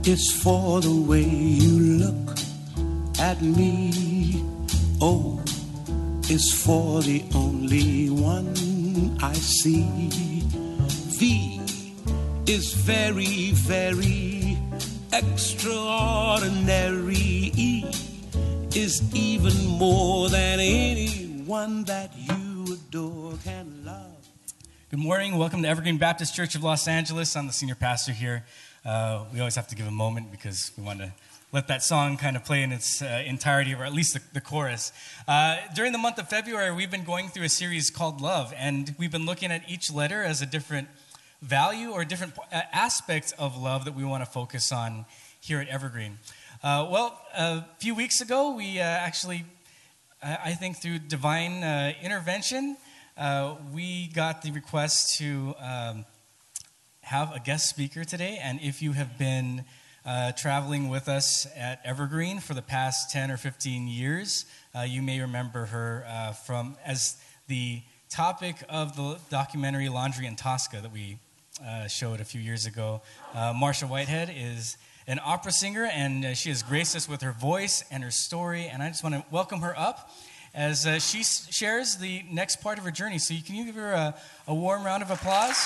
is for the way you look at me. O is for the only one I see. V is very, very extraordinary. E is even more than anyone that you adore can love. Good morning. Welcome to Evergreen Baptist Church of Los Angeles. I'm the senior pastor here. We always have to give a moment because we want to let that song kind of play in its entirety, or at least the chorus. During the month of February, we've been going through a series called Love, and we've been looking at each letter as a different value or different aspects of love that we want to focus on here at Evergreen. A few weeks ago, we actually, I think through divine intervention, we got the request to have a guest speaker today. And if you have been traveling with us at Evergreen for the past 10 or 15 years, you may remember her from as the topic of the documentary Laundry in Tosca that we showed a few years ago. Marsha Whitehead is an opera singer, and she has graced us with her voice and her story. And I just want to welcome her up as she shares the next part of her journey. So can you give her a warm round of applause?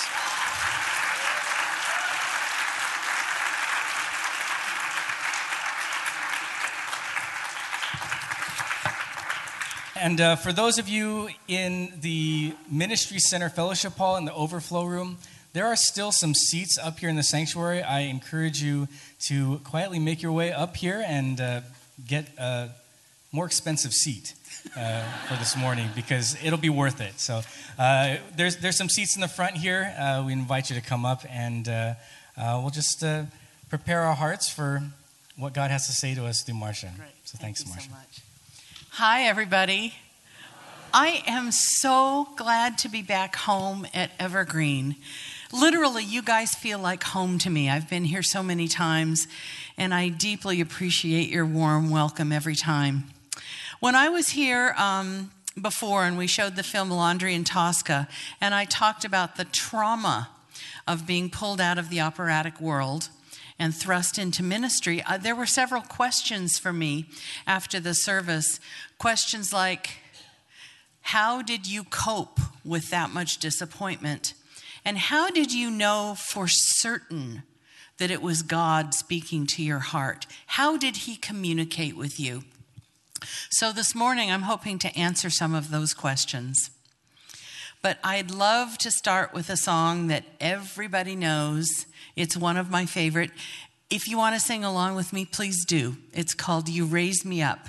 And for those of you in the Ministry Center Fellowship Hall in the overflow room, there are still some seats up here in the sanctuary. I encourage you to quietly make your way up here and get a more expensive seat for this morning, because it'll be worth it. So there's some seats in the front here. We invite you to come up, and we'll just prepare our hearts for what God has to say to us through Marsha. Great. So thanks, Marsha. So much. Hi, everybody. I am so glad to be back home at Evergreen. Literally, you guys feel like home to me. I've been here so many times, and I deeply appreciate your warm welcome every time. When I was here before, and we showed the film Laundry in Tosca, and I talked about the trauma of being pulled out of the operatic world and thrust into ministry, there were several questions for me after the service. Questions like, how did you cope with that much disappointment? And how did you know for certain that it was God speaking to your heart? How did he communicate with you? So this morning, I'm hoping to answer some of those questions. But I'd love to start with a song that everybody knows. It's one of my favorite. If you want to sing along with me, please do. It's called You Raised Me Up.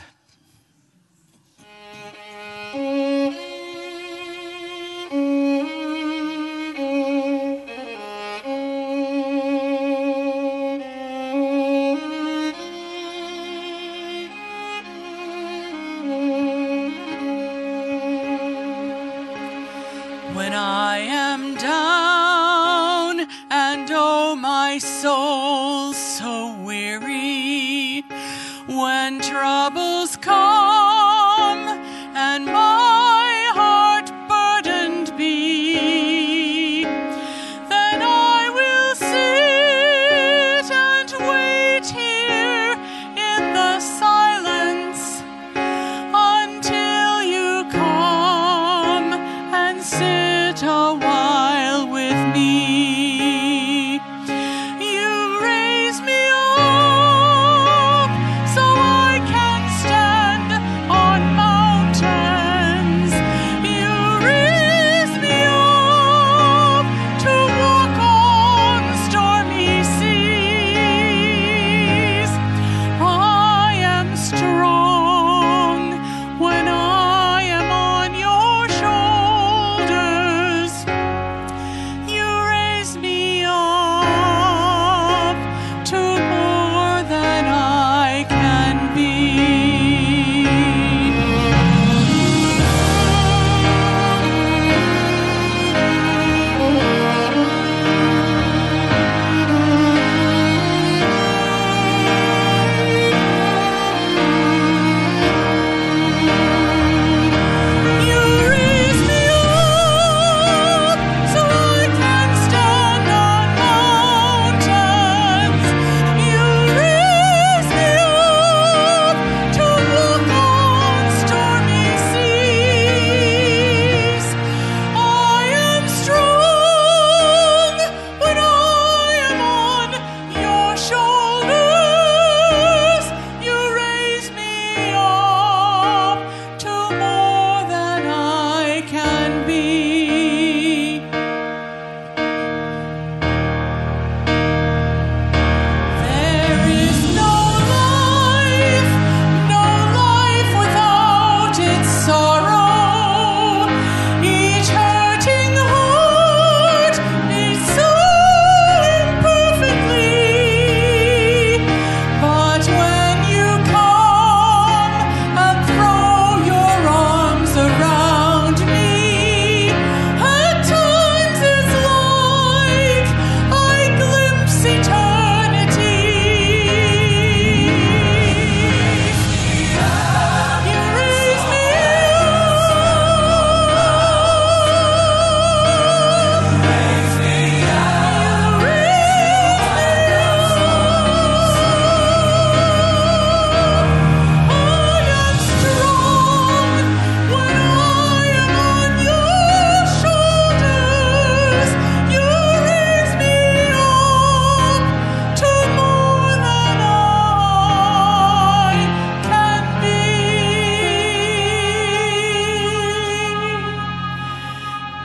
When I am down and oh my soul so weary, when troubles come and my heart burdened be, then I will sit and wait here in the silence until you come and sit a while with me. You raise me up so I can stand on mountains. You raise me up to walk on stormy seas. I am strong when I am on your shoulders.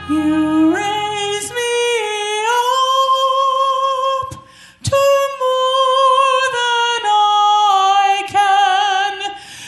You raise me up to more than I can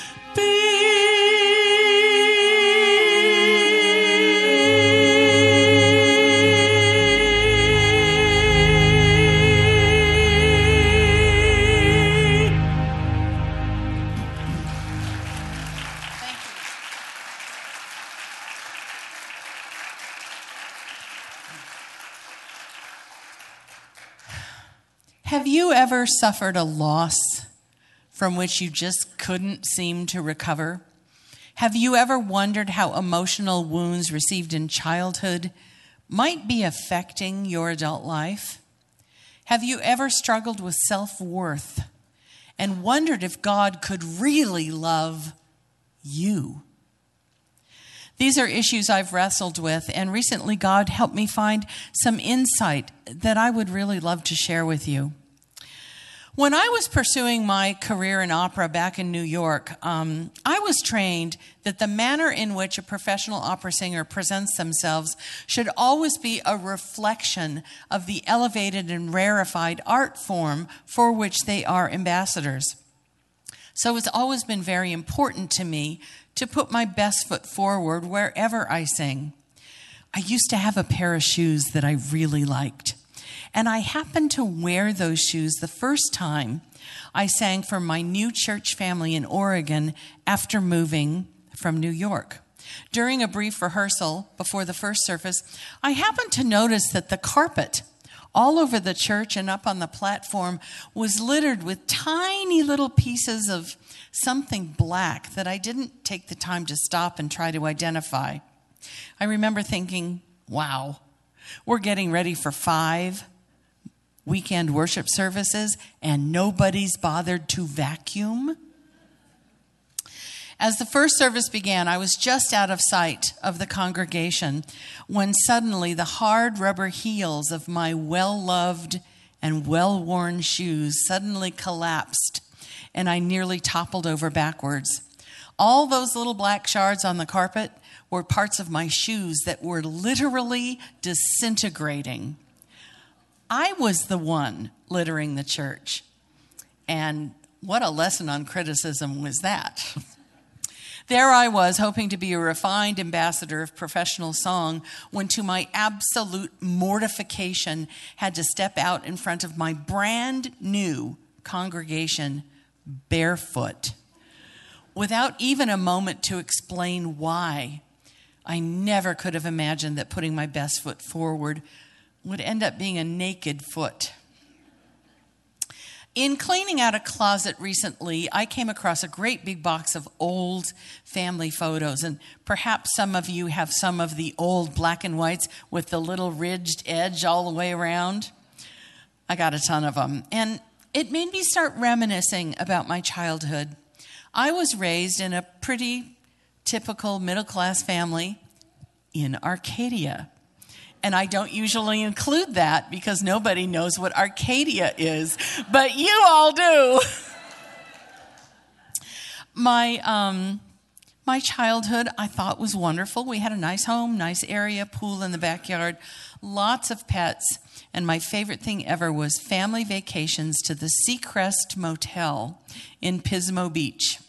Have you ever suffered a loss from which you just couldn't seem to recover? Have you ever wondered how emotional wounds received in childhood might be affecting your adult life? Have you ever struggled with self-worth and wondered if God could really love you? These are issues I've wrestled with, and recently God helped me find some insight that I would really love to share with you. When I was pursuing my career in opera back in New York, I was trained that the manner in which a professional opera singer presents themselves should always be a reflection of the elevated and rarefied art form for which they are ambassadors. So it's always been very important to me to put my best foot forward wherever I sing. I used to have a pair of shoes that I really liked, and I happened to wear those shoes the first time I sang for my new church family in Oregon after moving from New York. During a brief rehearsal before the first service, I happened to notice that the carpet all over the church and up on the platform was littered with tiny little pieces of something black that I didn't take the time to stop and try to identify. I remember thinking, wow, we're getting ready for 5 weekend worship services and nobody's bothered to vacuum. As the first service began, I was just out of sight of the congregation when suddenly the hard rubber heels of my well-loved and well-worn shoes suddenly collapsed, and I nearly toppled over backwards. All those little black shards on the carpet were parts of my shoes that were literally disintegrating. I was the one littering the church. And what a lesson on criticism was that. There I was, hoping to be a refined ambassador of professional song, when to my absolute mortification, had to step out in front of my brand new congregation barefoot, without even a moment to explain why. I never could have imagined that putting my best foot forward would end up being a naked foot. In cleaning out a closet recently, I came across a great big box of old family photos, and perhaps some of you have some of the old black and whites with the little ridged edge all the way around. I got a ton of them, and it made me start reminiscing about my childhood. I was raised in a pretty typical middle-class family in Arcadia. And I don't usually include that because nobody knows what Arcadia is, but you all do. My childhood, I thought, was wonderful. We had a nice home, nice area, pool in the backyard, lots of pets, and my favorite thing ever was family vacations to the Seacrest Motel in Pismo Beach.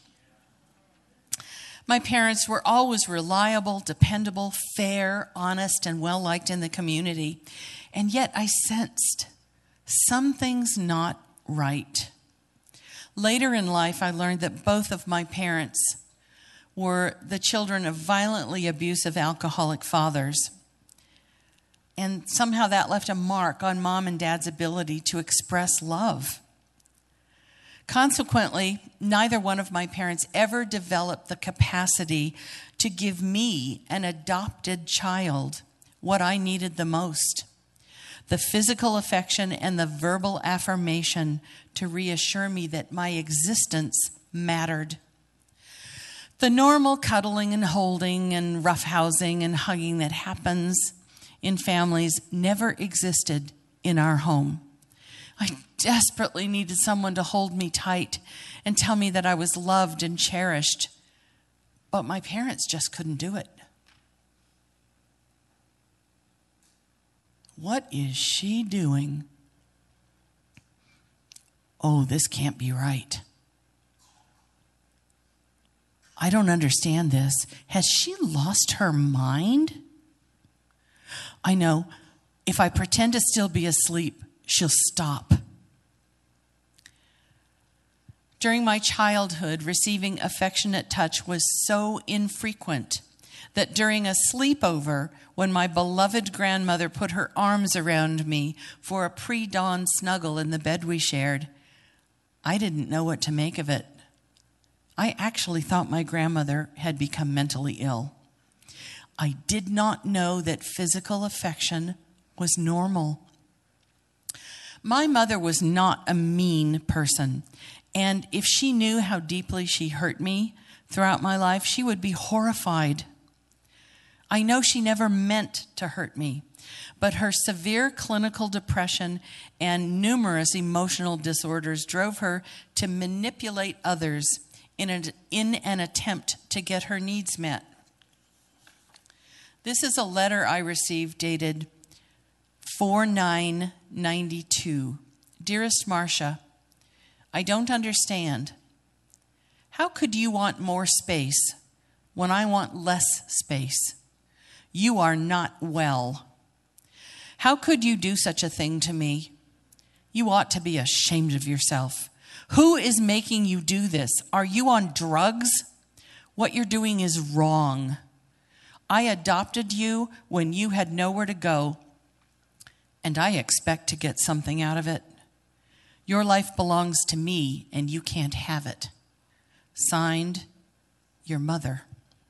My parents were always reliable, dependable, fair, honest, and well-liked in the community. And yet I sensed something's not right. Later in life, I learned that both of my parents were the children of violently abusive alcoholic fathers. And somehow that left a mark on Mom and Dad's ability to express love. Consequently, neither one of my parents ever developed the capacity to give me, an adopted child, what I needed the most: the physical affection and the verbal affirmation to reassure me that my existence mattered. The normal cuddling and holding and roughhousing and hugging that happens in families never existed in our home. I desperately needed someone to hold me tight and tell me that I was loved and cherished, but my parents just couldn't do it. What is she doing? Oh, this can't be right. I don't understand this. Has she lost her mind? I know, if I pretend to still be asleep, she'll stop. During my childhood, receiving affectionate touch was so infrequent that during a sleepover, when my beloved grandmother put her arms around me for a pre-dawn snuggle in the bed we shared, I didn't know what to make of it. I actually thought my grandmother had become mentally ill. I did not know that physical affection was normal. My mother was not a mean person, and if she knew how deeply she hurt me throughout my life, she would be horrified. I know she never meant to hurt me, but her severe clinical depression and numerous emotional disorders drove her to manipulate others in an attempt to get her needs met. This is a letter I received dated 4/9/92. Dearest Marcia, I don't understand. How could you want more space when I want less space? You are not well. How could you do such a thing to me? You ought to be ashamed of yourself. Who is making you do this? Are you on drugs? What you're doing is wrong. I adopted you when you had nowhere to go, and I expect to get something out of it. Your life belongs to me, and you can't have it. Signed, your mother.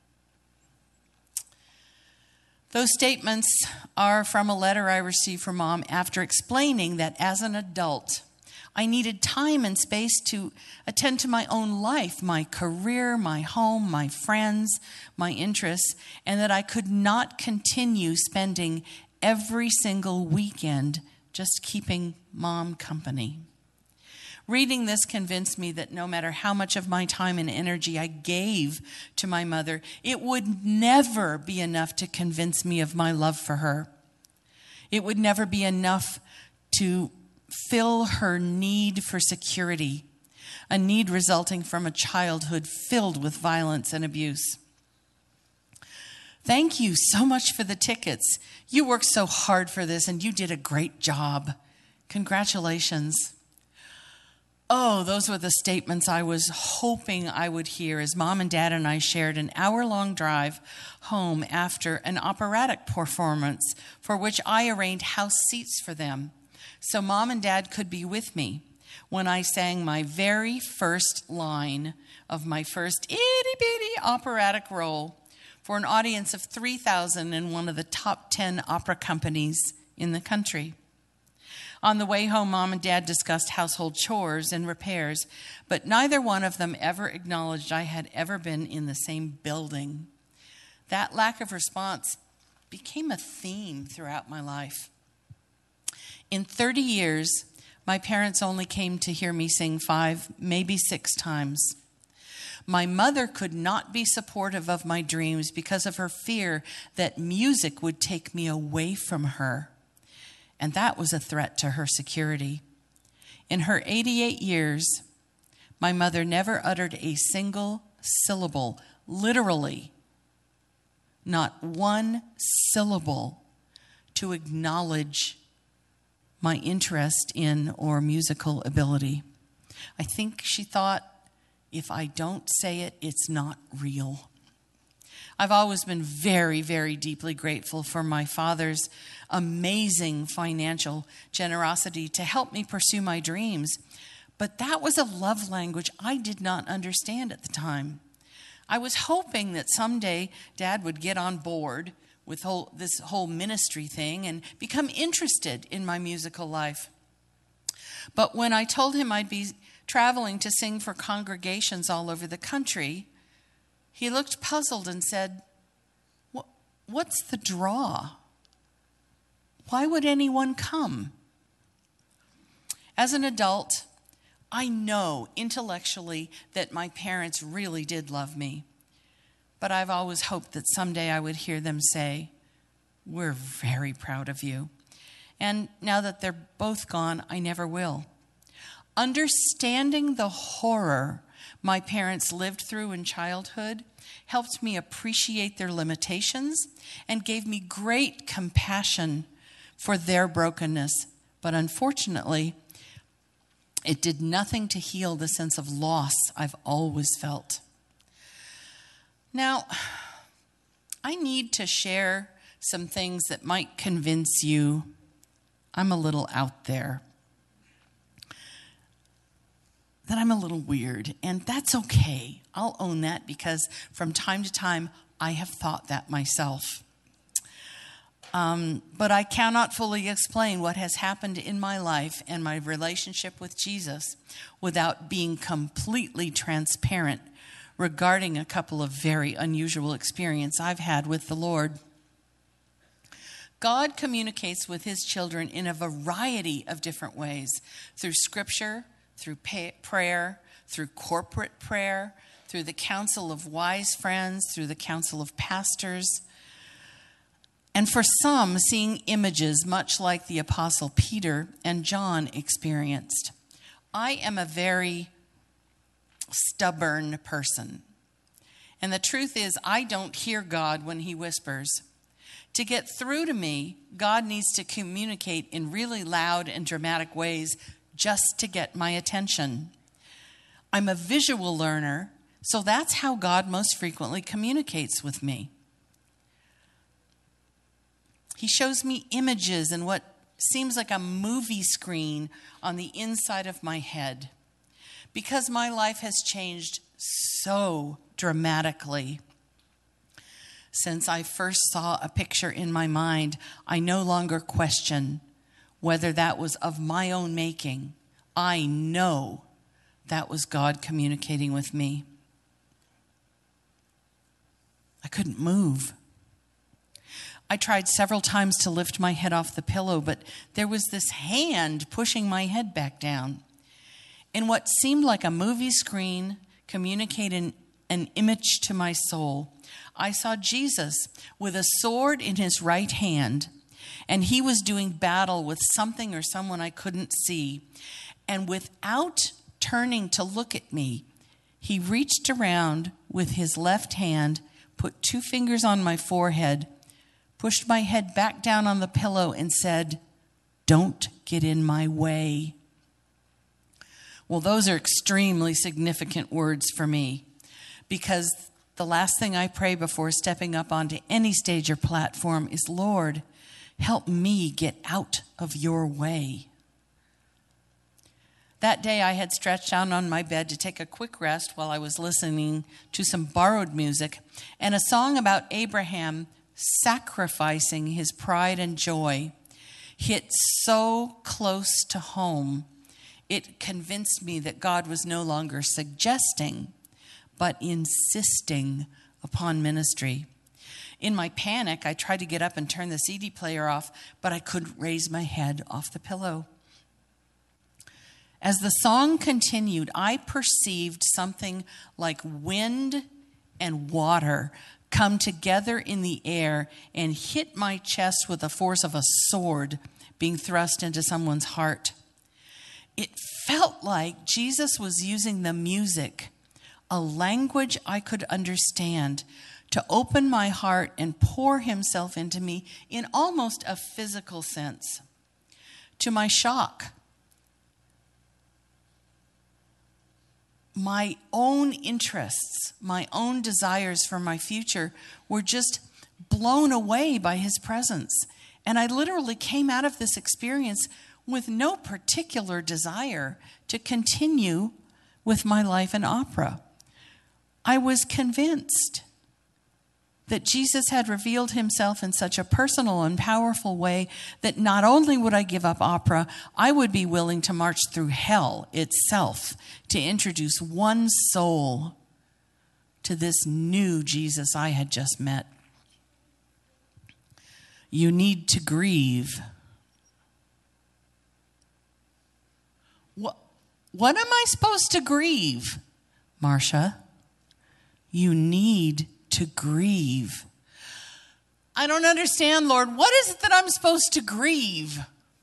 Those statements are from a letter I received from Mom after explaining that as an adult, I needed time and space to attend to my own life, my career, my home, my friends, my interests, and that I could not continue spending every single weekend just keeping Mom company. Reading this convinced me that no matter how much of my time and energy I gave to my mother, it would never be enough to convince me of my love for her. It would never be enough to fill her need for security, a need resulting from a childhood filled with violence and abuse. Thank you so much for the tickets. You worked so hard for this, and you did a great job. Congratulations. Oh, those were the statements I was hoping I would hear as Mom and Dad and I shared an hour-long drive home after an operatic performance for which I arranged house seats for them, so Mom and Dad could be with me when I sang my very first line of my first itty-bitty operatic role for an audience of 3,000 in one of the top 10 opera companies in the country. On the way home, Mom and Dad discussed household chores and repairs, but neither one of them ever acknowledged I had ever been in the same building. That lack of response became a theme throughout my life. In 30 years, my parents only came to hear me sing 5, maybe 6 times. My mother could not be supportive of my dreams because of her fear that music would take me away from her. And that was a threat to her security. In her 88 years, my mother never uttered a single syllable, literally, not one syllable, to acknowledge my interest in or musical ability. I think she thought, if I don't say it, it's not real. I've always been very, very deeply grateful for my father's amazing financial generosity to help me pursue my dreams. But that was a love language I did not understand at the time. I was hoping that someday Dad would get on board with this whole ministry thing and become interested in my musical life. But when I told him I'd be traveling to sing for congregations all over the country, he looked puzzled and said, "What's the draw? Why would anyone come?" As an adult, I know intellectually that my parents really did love me, but I've always hoped that someday I would hear them say, "We're very proud of you." And now that they're both gone, I never will. Understanding the horror my parents lived through in childhood helped me appreciate their limitations and gave me great compassion for their brokenness. But unfortunately, it did nothing to heal the sense of loss I've always felt. Now, I need to share some things that might convince you I'm a little out there, that I'm a little weird, and that's okay. I'll own that because from time to time, I have thought that myself. But I cannot fully explain what has happened in my life and my relationship with Jesus without being completely transparent regarding a couple of very unusual experiences I've had with the Lord. God communicates with his children in a variety of different ways, through scripture, through prayer, through corporate prayer, through the counsel of wise friends, through the counsel of pastors. And for some, seeing images much like the Apostle Peter and John experienced. I am a very stubborn person. And the truth is, I don't hear God when he whispers. To get through to me, God needs to communicate in really loud and dramatic ways just to get my attention. I'm a visual learner, so that's how God most frequently communicates with me. He shows me images and what seems like a movie screen on the inside of my head. Because my life has changed so dramatically since I first saw a picture in my mind, I no longer question whether that was of my own making. I know that was God communicating with me. I couldn't move. I tried several times to lift my head off the pillow, but there was this hand pushing my head back down. In what seemed like a movie screen communicating an image to my soul, I saw Jesus with a sword in his right hand, and he was doing battle with something or someone I couldn't see. And without turning to look at me, he reached around with his left hand, put 2 fingers on my forehead, pushed my head back down on the pillow and said, "Don't get in my way." Well, those are extremely significant words for me, because the last thing I pray before stepping up onto any stage or platform is, "Lord, help me get out of your way." That day I had stretched out on my bed to take a quick rest while I was listening to some borrowed music and a song about Abraham sacrificing his pride and joy hit so close to home. It convinced me that God was no longer suggesting, but insisting upon ministry. In my panic, I tried to get up and turn the CD player off, but I couldn't raise my head off the pillow. As the song continued, I perceived something like wind and water come together in the air and hit my chest with the force of a sword being thrust into someone's heart. It felt like Jesus was using the music, a language I could understand, to open my heart and pour himself into me in almost a physical sense. To my shock, my own interests, my own desires for my future were just blown away by his presence. And I literally came out of this experience with no particular desire to continue with my life in opera. I was convinced that Jesus had revealed himself in such a personal and powerful way that not only would I give up opera, I would be willing to march through hell itself to introduce one soul to this new Jesus I had just met. You need to grieve. What am I supposed to grieve, Marcia? You need to grieve. I don't understand, Lord. What is it that I'm supposed to grieve?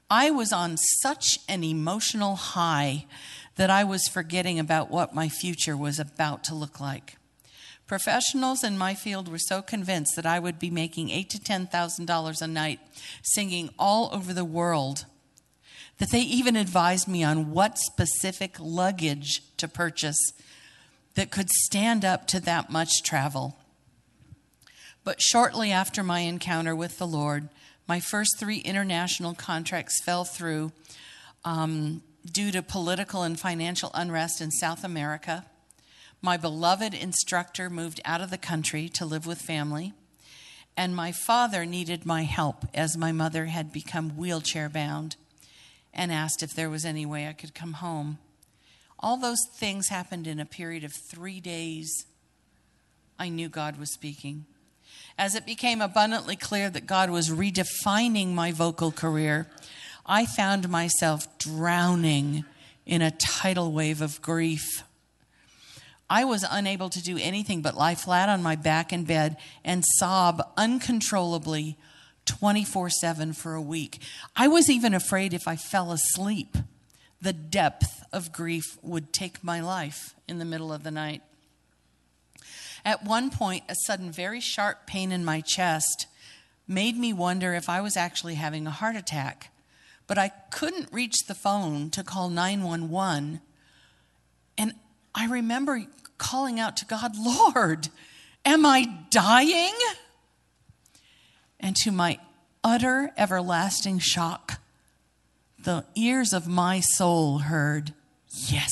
I was on such an emotional high that I was forgetting about what my future was about to look like. Professionals in my field were so convinced that I would be making $8,000 to $10,000 a night singing all over the world that they even advised me on what specific luggage to purchase that could stand up to that much travel. But shortly after my encounter with the Lord, my first 3 international contracts fell through due to political and financial unrest in South America. My beloved instructor moved out of the country to live with family, and my father needed my help as my mother had become wheelchair bound and asked if there was any way I could come home. All those things happened in a period of 3 days. I knew God was speaking. As it became abundantly clear that God was redefining my vocal career, I found myself drowning in a tidal wave of grief. I was unable to do anything but lie flat on my back in bed and sob uncontrollably 24/7 for a week. I was even afraid if I fell asleep, the depth of grief would take my life in the middle of the night. At one point, a sudden, very sharp pain in my chest made me wonder if I was actually having a heart attack. But I couldn't reach the phone to call 911. And I remember calling out to God, "Lord, am I dying?" And to my utter everlasting shock, the ears of my soul heard, "Yes,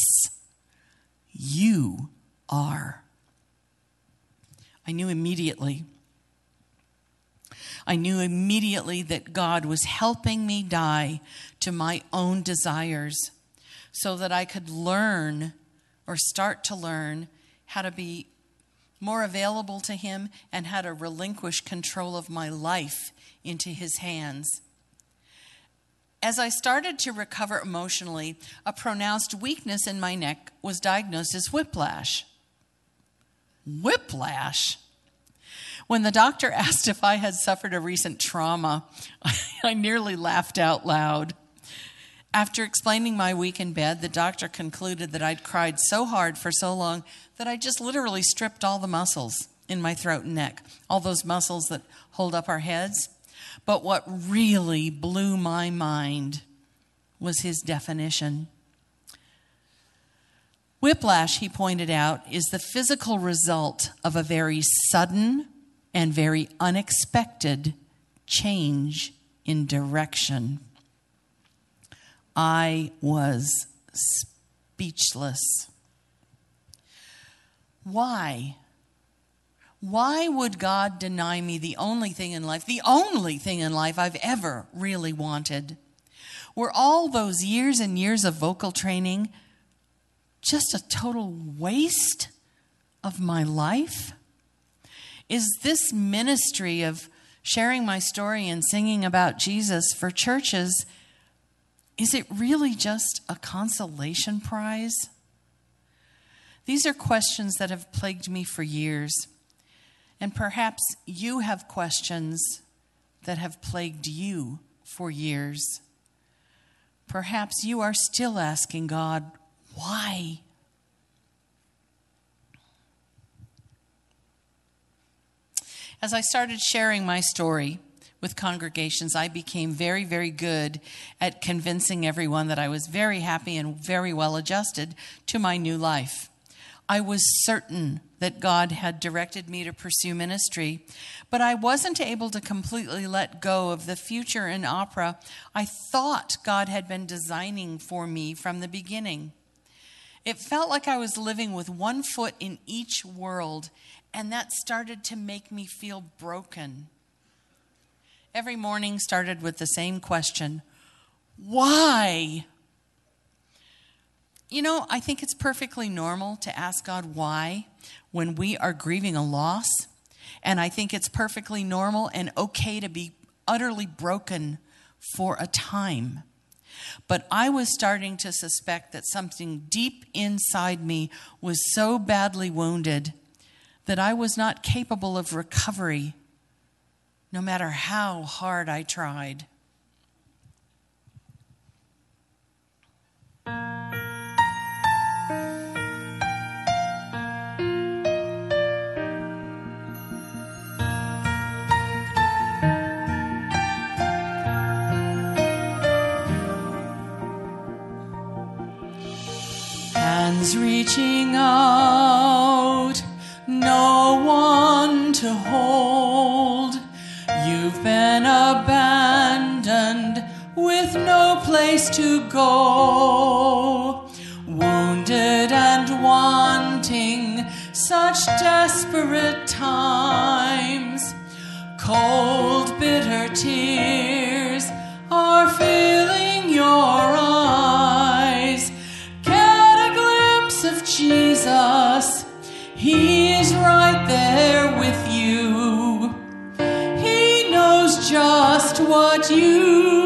you are." I knew immediately that God was helping me die to my own desires so that I could learn or start to learn how to be more available to Him and how to relinquish control of my life into His hands. As I started to recover emotionally, a pronounced weakness in my neck was diagnosed as whiplash. Whiplash? When the doctor asked if I had suffered a recent trauma, I nearly laughed out loud. After explaining my week in bed, the doctor concluded that I'd cried so hard for so long that I just literally stripped all the muscles in my throat and neck, all those muscles that hold up our heads. But what really blew my mind was his definition. Whiplash, he pointed out, is the physical result of a very sudden and very unexpected change in direction. I was speechless. Why? Why would God deny me the only thing in life I've ever really wanted? Were all those years and years of vocal training just a total waste of my life? Is this ministry of sharing my story and singing about Jesus for churches, is it really just a consolation prize? These are questions that have plagued me for years. And perhaps you have questions that have plagued you for years. Perhaps you are still asking God, why? As I started sharing my story with congregations, I became very, very good at convincing everyone that I was very happy and very well adjusted to my new life. I was certain that God had directed me to pursue ministry, but I wasn't able to completely let go of the future in opera I thought God had been designing for me from the beginning. It felt like I was living with one foot in each world, and that started to make me feel broken. Every morning started with the same question: why? You know, I think it's perfectly normal to ask God why when we are grieving a loss. And I think it's perfectly normal and okay to be utterly broken for a time. But I was starting to suspect that something deep inside me was so badly wounded that I was not capable of recovery, no matter how hard I tried. Arms reaching out, no one to hold. You've been abandoned with no place to go. Wounded and wanting, such desperate times. Cold, bitter tears are filling your eyes. Get a glimpse of Jesus, He's right there with you. He knows just what you